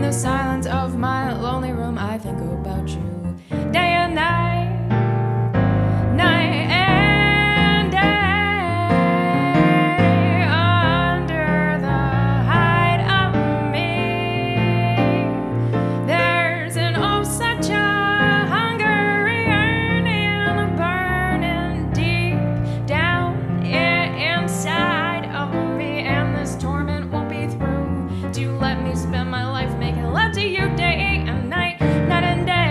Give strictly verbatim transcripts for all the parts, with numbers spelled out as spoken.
the silence of my lonely room, I think about you day and night, night and day. Under the hide of me, there's an oh such a hungry yearning, a burning deep down i- inside of me, and this torment won't be through. Do you let me spend my life making love to you day and night, night and day?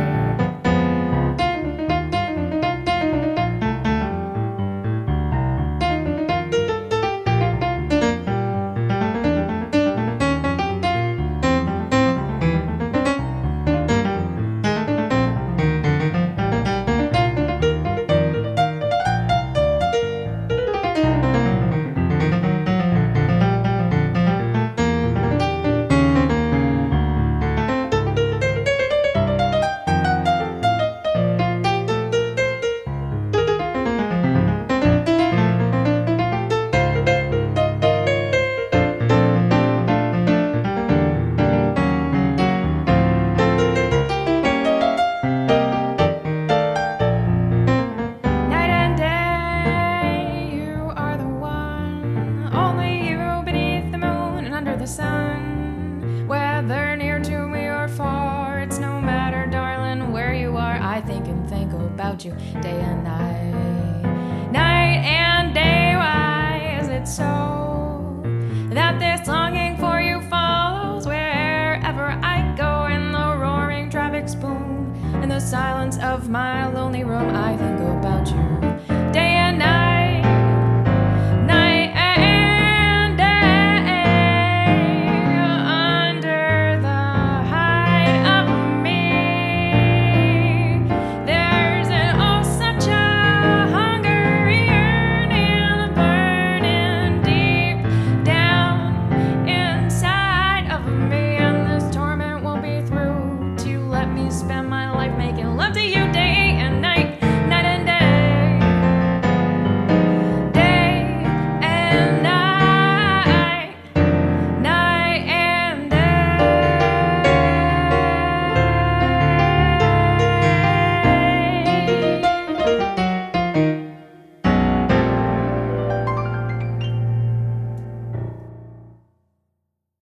Night and day, you are the one, only you beneath the moon and under the sun. Whether near to me or far, it's no matter, darling, where you are. I think and think about you day and night, night and day. Why is it so that this longing for you follows wherever I go? In the roaring traffic's boom, in the silence of my lonely room, I think